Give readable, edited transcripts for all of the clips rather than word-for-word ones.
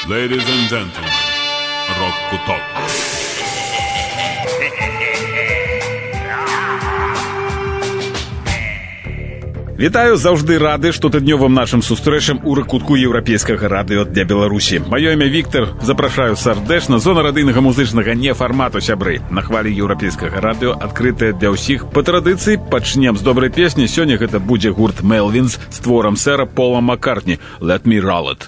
Ladies and gentlemen, Рок-куток. Вітаю, заўжды рады штотыднёвым нашым сустрэчам у рэкутку еўрапейскага радыё для Беларусі. Маё імя Віктор, запрашаю сардэчна, зона радыйнага музычнага нефармату, сябры. На хвалі еўрапейскага радыё адкрытая для ўсіх. Па традыцыі пачнем з добрай песні. Сёння гэта будзе гурт Melvins з творам сэра Пола Маккартні «Let Me Roll It».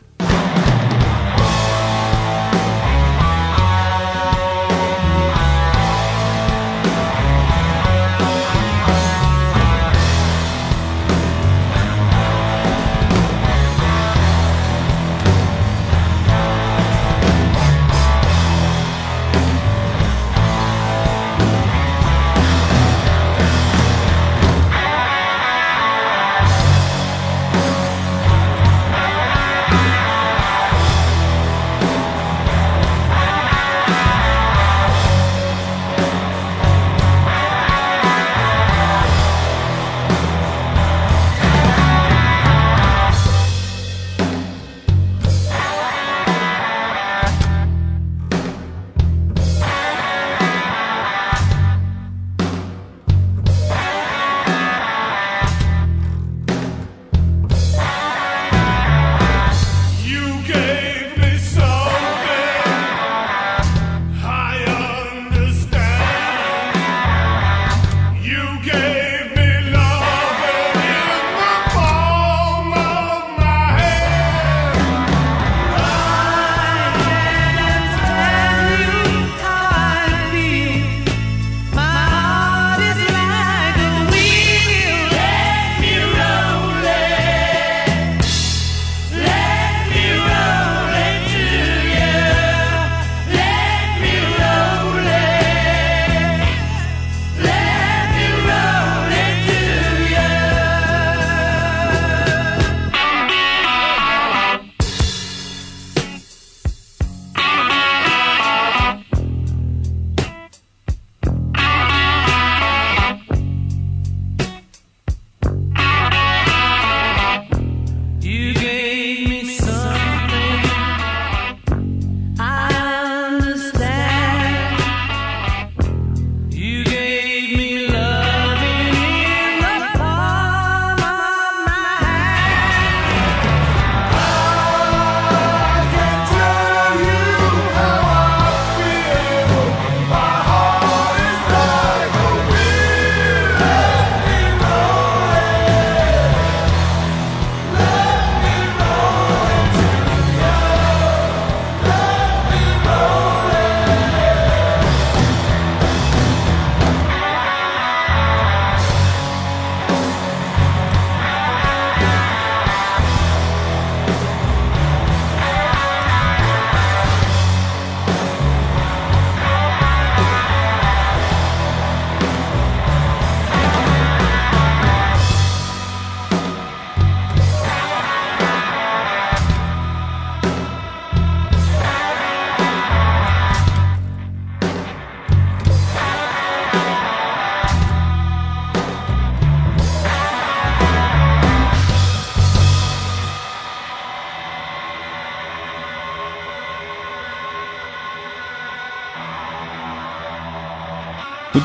У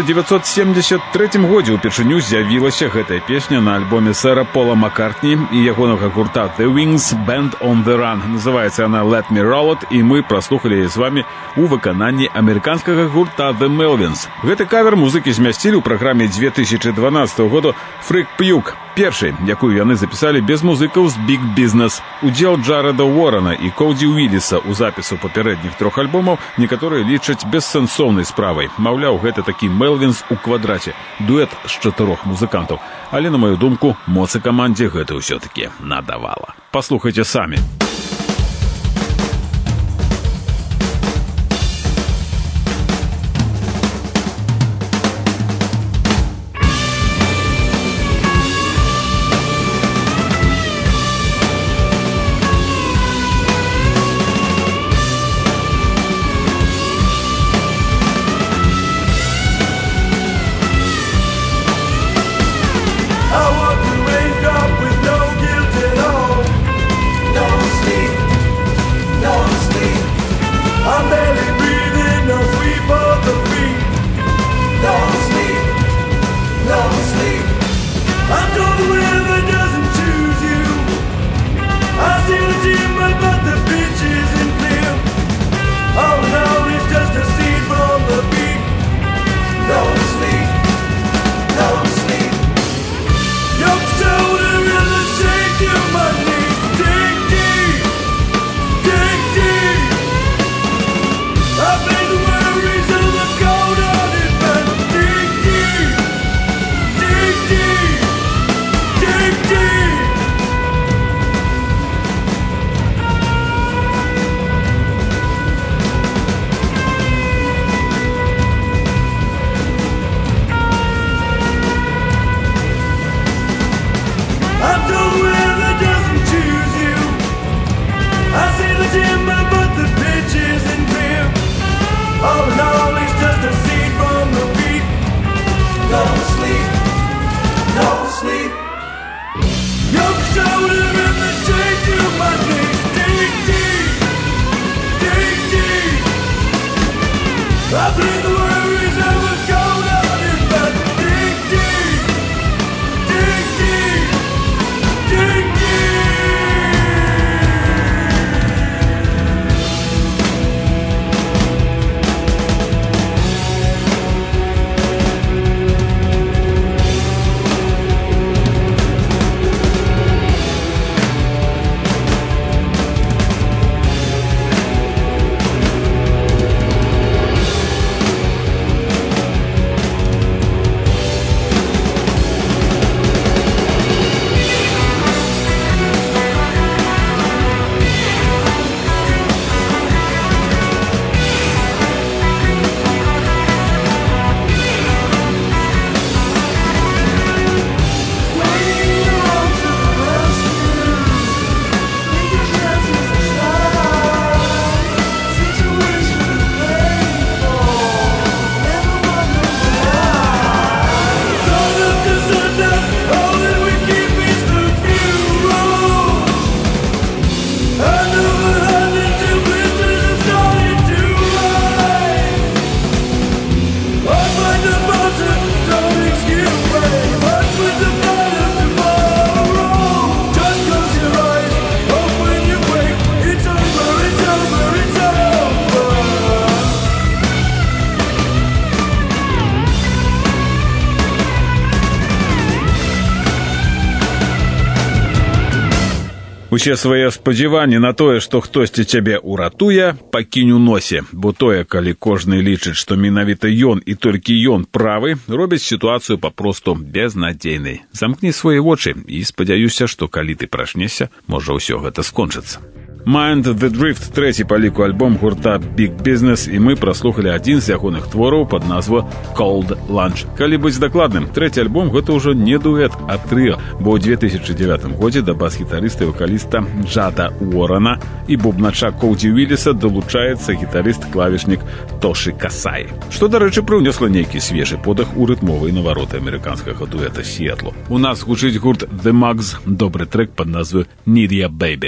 1973 годзе ўпершыню з'явілася гэтая песня на альбоме сэра Пола Маккартні і ягонага гурта The Wings Band on the Run. Называецца она «Let Me Roll It», і мы праслухалі яе з вамі у выкананні амерыканскага гурта The Melvins. Гэты кавер музыкі змясцілі ў праграме 2012 года «Freak Puke», першай, якую яны запісалі без музыкаў з Big Business. Удзел Джареда Уоррена і Коуді Уіліса ў запісу папярэдніх трох альбомаў некаторыя лічаць бессэнсоўнай справай. Маўляў, гэта такі Melvins у квадраце, дуэт з 4 музыкантаў. Але, на маю думку, моцы камандзе гэта ўсё-такі надавала. Паслухайце самі. I want to wake up with no guilt at all. No Усе свае спадзяванні на тое, што хтосьці цябе ўратуе, пакінь у носе, бо тое, калі кожны лічыць, што менавіта ён і толькі ён правы, робіць сітуацыю папросту безнадзейнай. Замкні свае вочы і спадзяюся, што калі ты прачнешся, можа ўсё гэта скончыцца. Mind the Drift, трэці па ліку альбом гурта Big Business, і мы праслухалі адзін з ягоных твораў пад назву Cold Lunch. Калі быць дакладным, трэці альбом гэта ўжо не дуэт, а трыо, бо ў 2009 годзе да бас-гітарыста і вакаліста Джада Уоррена і бубнача Коуді Уіліса далучаецца гітарыст-клавішнік Тоші Касай, што, дарэчы, прыўнесла нейкі свежы подых у рытмовыя навароты амерыканскага дуэта Сіэтлу. У нас гучыць гурт The Mugs, добры трэк пад назву Need Ya Baby.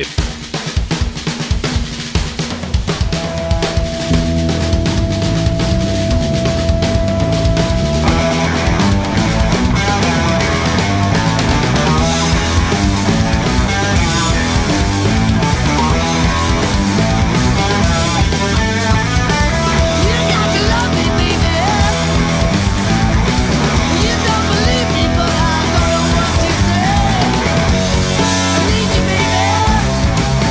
Need you, baby.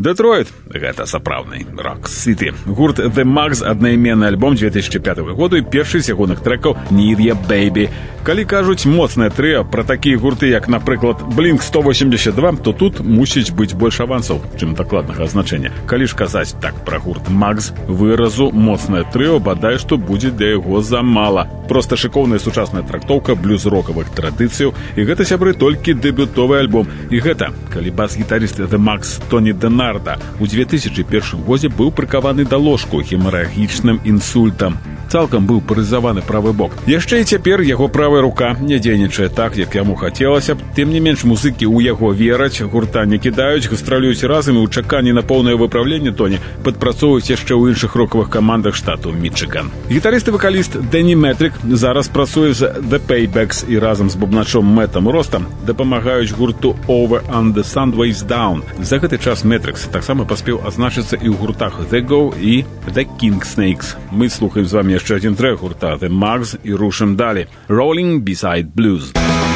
Детройт — гэта сапраўдны рок-сіты. Гурт The Mugs — аднайменны альбом 2005 году і першы з ягоных трэкаў «Need Ya Baby». Калі кажуць моцнае трыа пра такія гурты, як, напрыклад, Blink-182, то тут мусіць быць больш авансаў, чым дакладнага значэння. Калі ж казаць так пра гурт Mugs, выразу «моцнае трыо» бадай што будзе для яго замала. Проста шыкоўная сучасная трактоўка блюз-рокавых традыцыяў, і гэта, сябры, толькі дэбютовы альбом. І гэта, калі бас-гітарыст The Mugs Тоні Денарда у 2001 годзе быў прыкаваны да ложку хемарагічным інсультам. Цалкам быў паралізаваны правы бок. Яшчэ і цяпер яго правая рука не дзейнічае так, як яму хацелася б. Тым не менш, музыкі ў яго вераць, гурта не кідаюць, гастралююць разам і ў чаканні на поўнае выпраўленне Тоні падпрацоўваюць яшчэ ў іншых рокавых камандах штату Мічыган. Гітарыст і вакаліст Дэнні Метрик зараз працуе з The Paybacks і разам з бубначом Мэтам Ростам дапамагаюць гурту Over and the Sun Weighs Down. За гэты час Метрикс таксама паспеў азначыцца і ў гуртах The Go і The Kingsnakes. Мы слухаем з вами яшчэ адзін трэк гурта The Mugs і рушым далі. Rolling Beside Blues.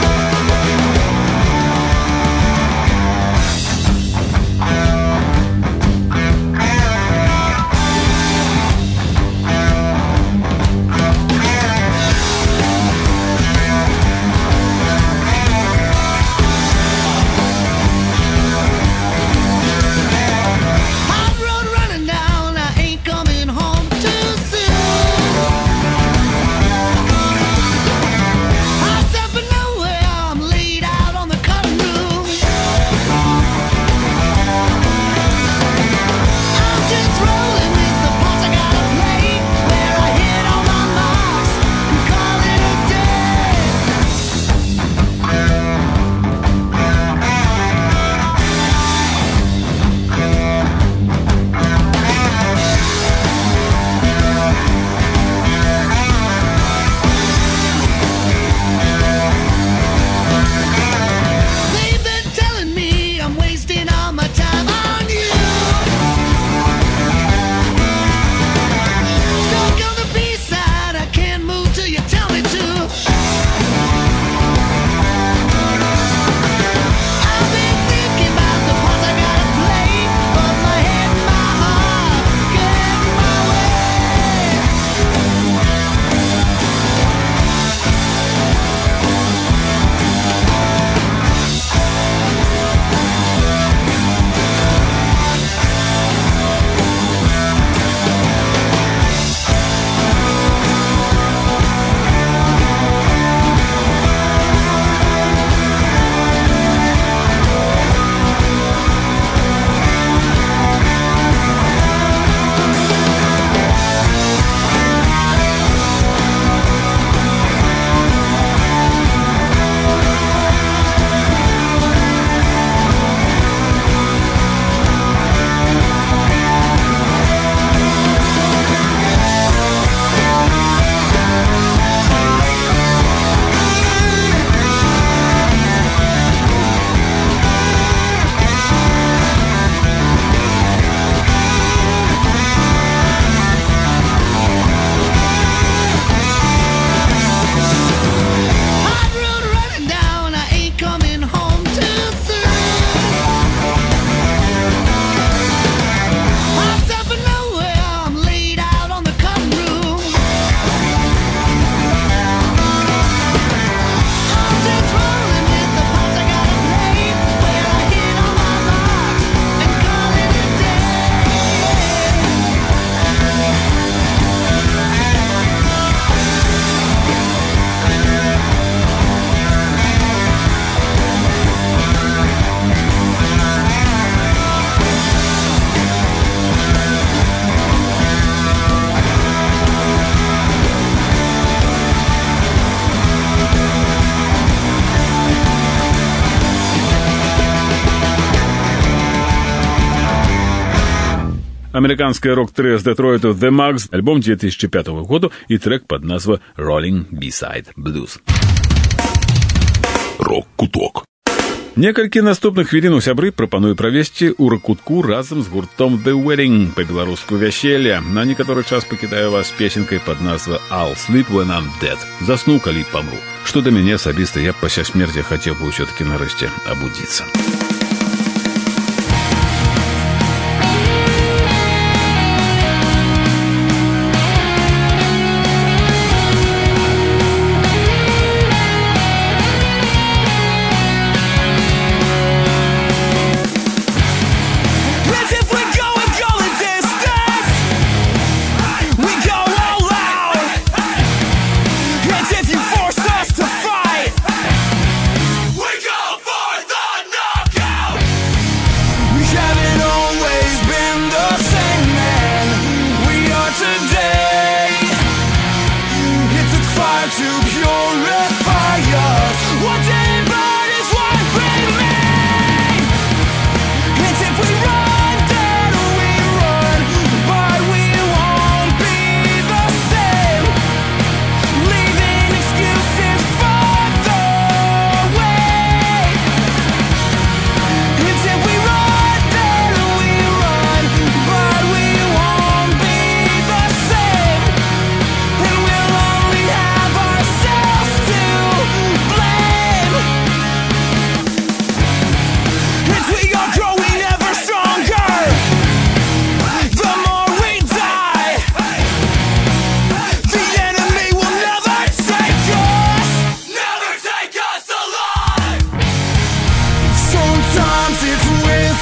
Американское рок-трио с Детройта The Mugs, альбом 2005 года и трек под назвой Rolling Beside Blues. Рок-куток. Некалькі наступных хвілін у сябры прапаную правесці ў рок-кутку разам з гуртом The Wedding, па-беларуску вяселле. На некаторы час пакідаю вас песенкай под назвай I'll Sleep When I'm Dead. Засну, калі памру. Што да мяне асабіста, я пасля смерці хацеў бы ўсё-такі нарэшце абудзіцца.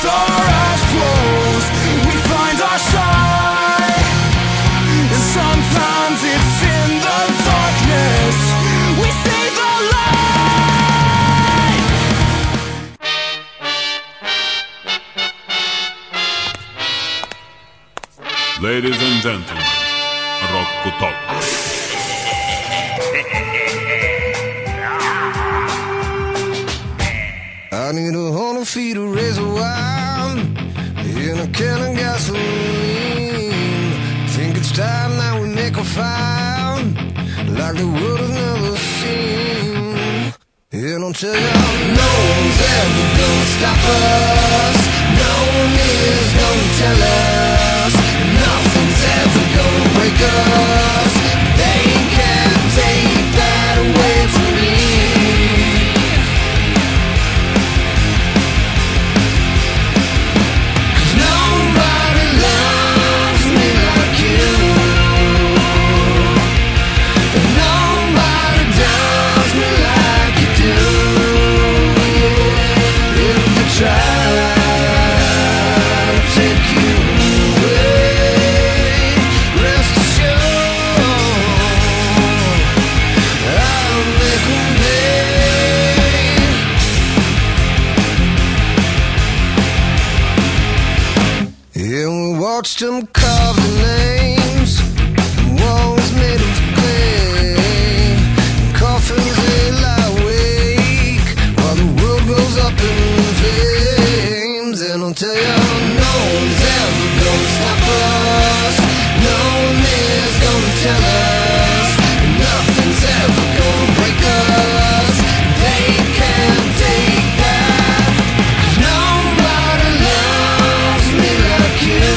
our eyes closed, we find our sight. And sometimes it's in the darkness we see the light. Ladies and gentlemen, Rocco Talk. I need 100 feet to raise a wine in a can of gasoline. Think it's time that we make a find like the world has never seen. And I'll tell you, no one's ever gonna stop us. No one is gonna tell us. Nothing's ever gonna break us. They can't take that away from me. Watched them carve the names, walls made of clay, coffins they lie awake while the world goes up in flames. And I'll tell you, no one's ever gonna stop us. No one is gonna tell us. Nothing's ever gonna break us. They can't take that. 'Cause nobody loves me like you.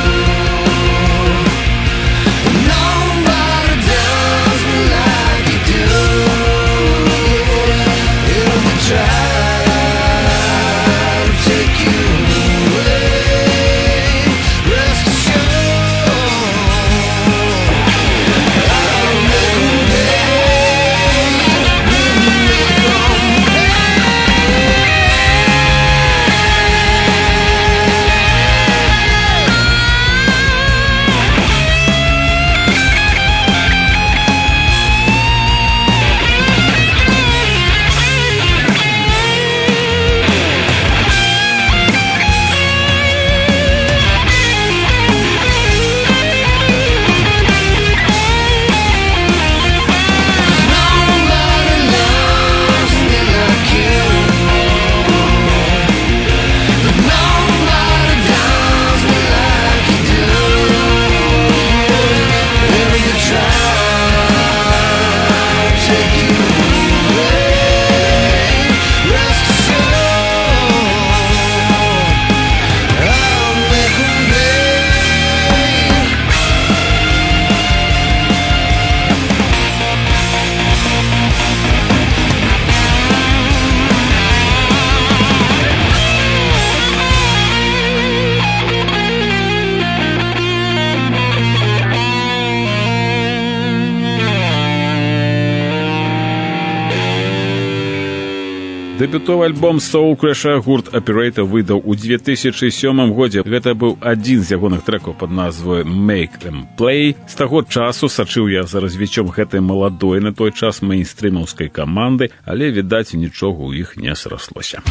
Дэбютовы альбом Soul Crusher гурт Operator выдаў у 2007 годзе. Гэта быў адзін з ягоных трэкаў пад назвай Make Them Play. З таго часу сачыў я за развіццём гэтай маладой на той час мейнстрымаўскай каманды, але, відаць, нічога ў іх не сраслося.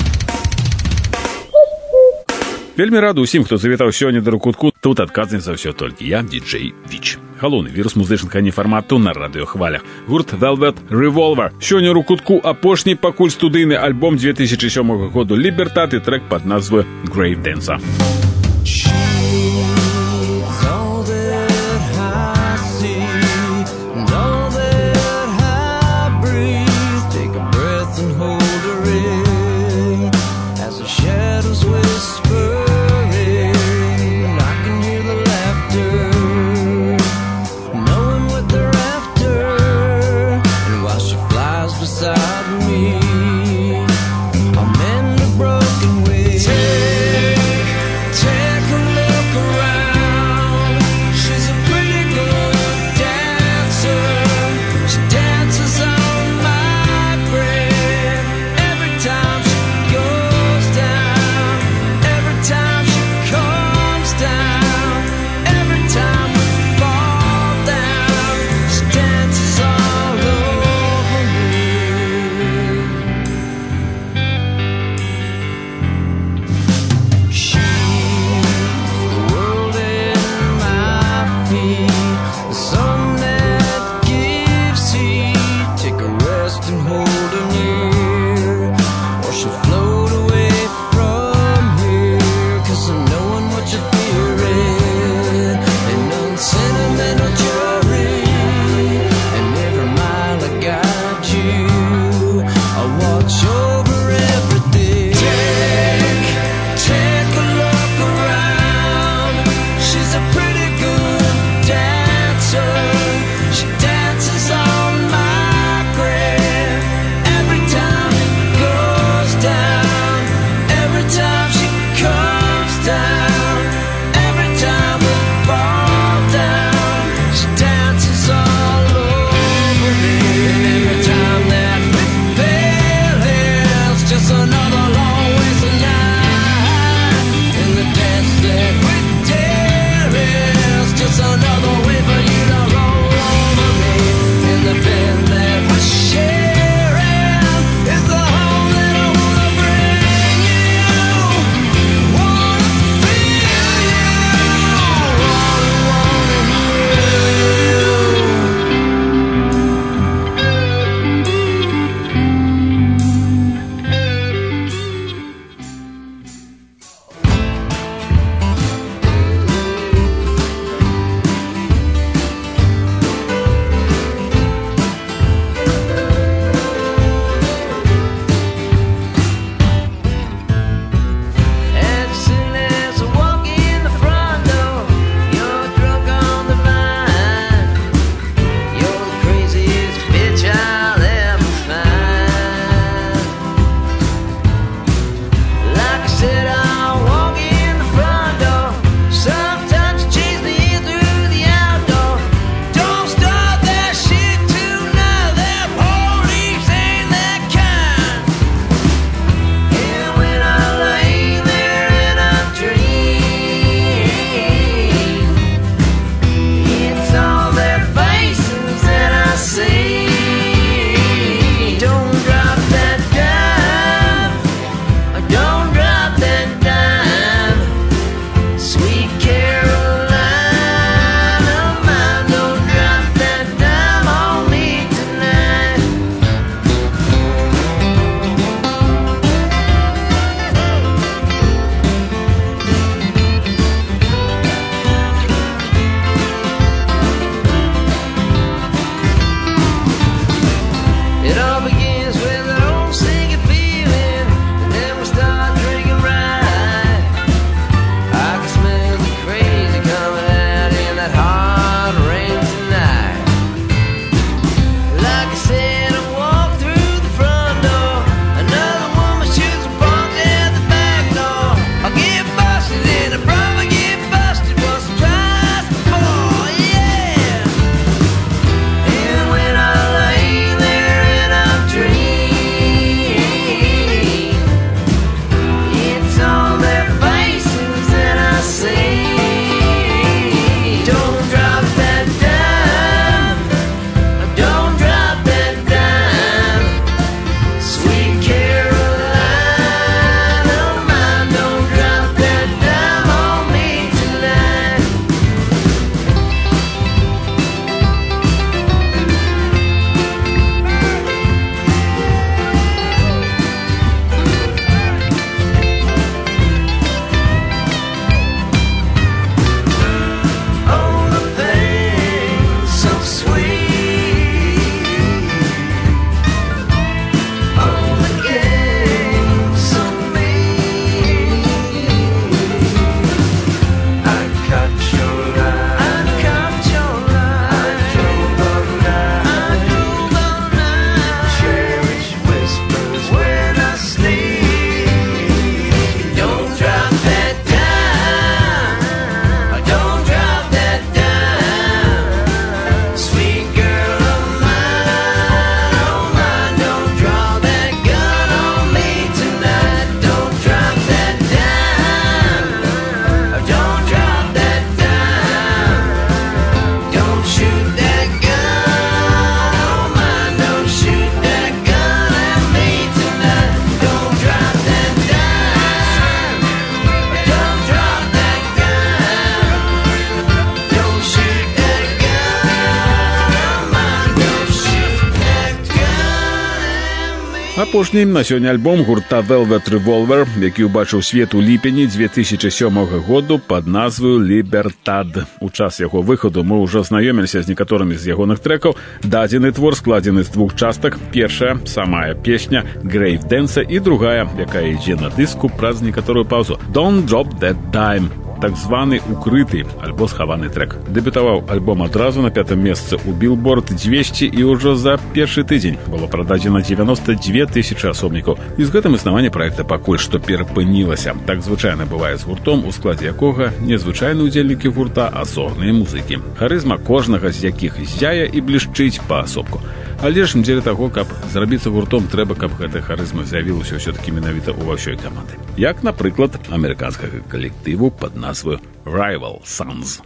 Вельмі рады ўсім, хто завітаў сёння да Рок-Кутку. Тут адказны за ўсё толькі я, диджей Віч. Галоўны вірус музычнага нефармату на радыёхвалях. Гурт Velvet Revolver. Сёння Рок-Кутку апошні пакуль студыйны альбом 2007 году Libertad і трэк пад назвай Grave Dancer. Take Апошні на сёння альбом гурта Velvet Revolver, які ўбачыў свет у ліпені 2007 году пад назваю «Libertad». У час яго выхаду мы ўжо знаёміліся з некаторымі з ягоных трэкаў. Дадзены твор складзены з двух частак. Першая, самая песня «Grave Dance» і другая, якая ідзе на дыску праз некаторую паузу «Don't Drop That Dime». Так званы укрыты альбо схаваны трек. Дэбютаваў альбом адразу на 5-м месцы у Billboard 200 і ўжо за першы тыдзень было прададзена 92 тысячы асобнікаў. І з гэтым існаванне праекта пакуль што перапынілася. Так звычайна бывае з гуртом, у складзе якога не звычайныя удзельнікі гурта, а сорныя музыкі. Харызма кожнага з якіх зяе і блішчыць паасобку. Але ж дзеля таго, каб зрабіцца гуртом, трэба, каб гэтая харызма з'явілася ўсё-такі менавіта ў ўсёй каманды. Як, напрыклад, амерыканскага калектыву пад назваю Rival Sons.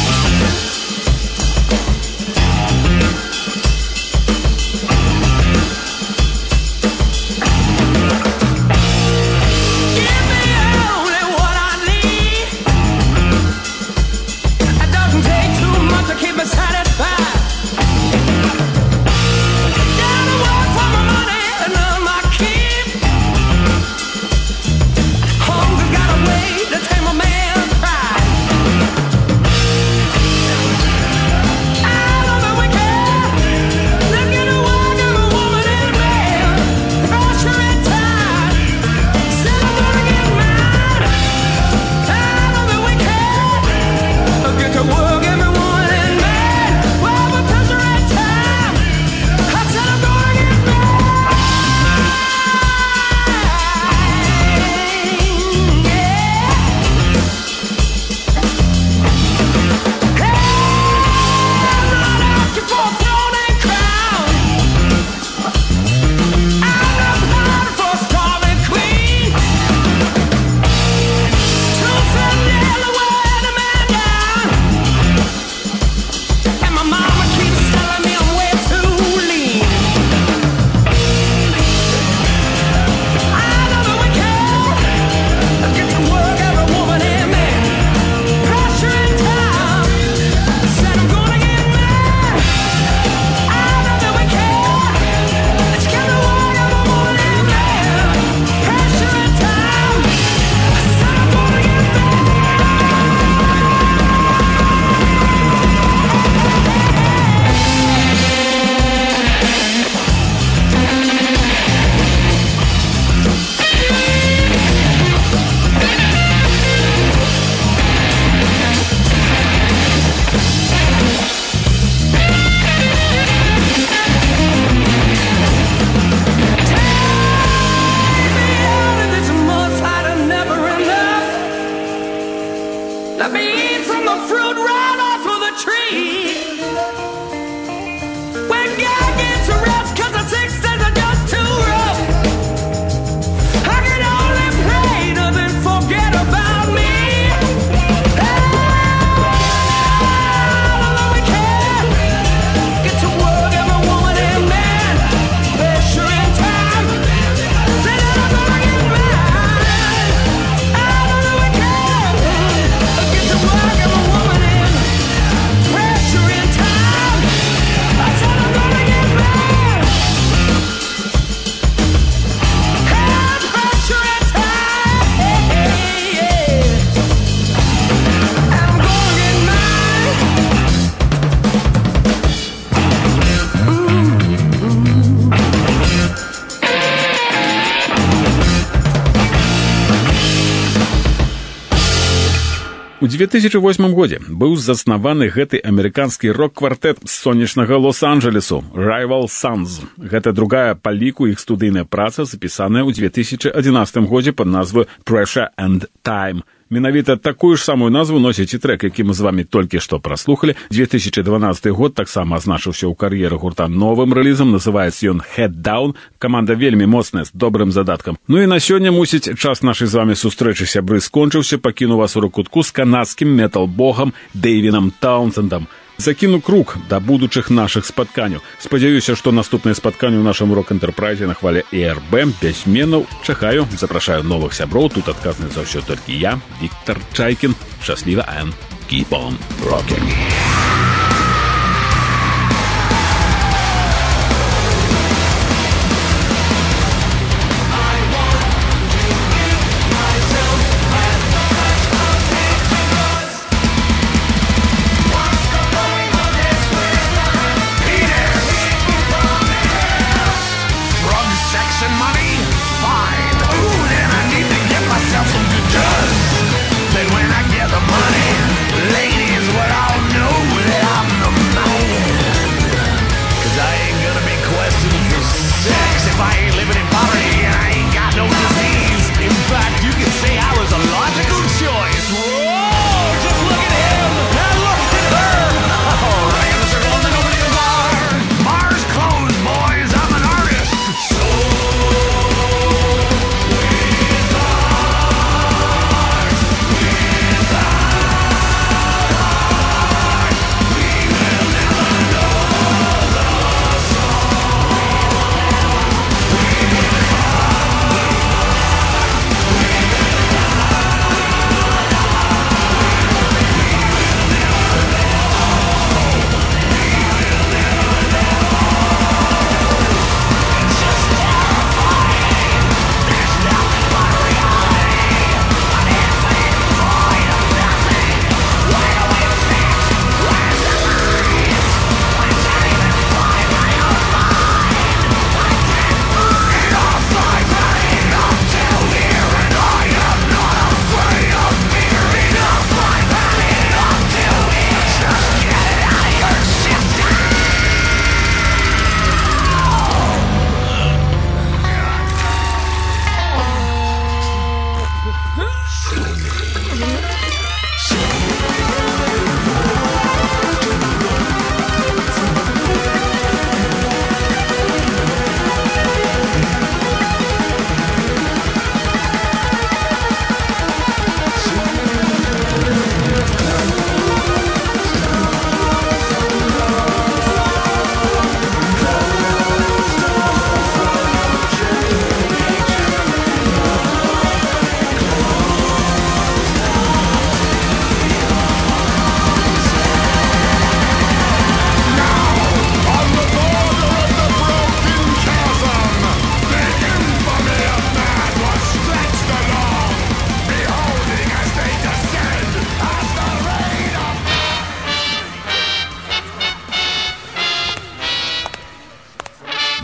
У 2008 годзе быў заснаваны гэты амерыканскі рок-квартэт з сонечнага Лос-Анджелесу Rival Sons. Гэта другая па ліку іх студыйная праца, запісаная ў 2011 годзе пад назваю Pressure and Time. Менавіта такую ж самую назву носіць і трэк, які мы з вамі толькі што праслухалі. 2012 год таксама азначыўся ў кар'еры гурта новым рэлізам, называецца ён Head Down. Каманда вельмі моцная, з добрым задаткам. Ну і на сёння, мусіць, час нашай з вамі сустрэчы, сябры, скончыўся. Пакіну вас у рок-кутку з канадскім метал-богам Дэйвінам Таунсендам. Закіну круг да будучых нашых спатканняў. Спадзяюся, што наступнае спатканне ў нашым рок-энтэрпрайзе на хвале ЕРБ без зменаў. Чакаю, запрашаю новых сяброў. Тут адказны за ўсё толькі я, Віктор Чайкін. Шчасліва, and keep on rocking.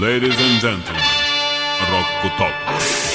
Ladies and gentlemen, Rocco Talk.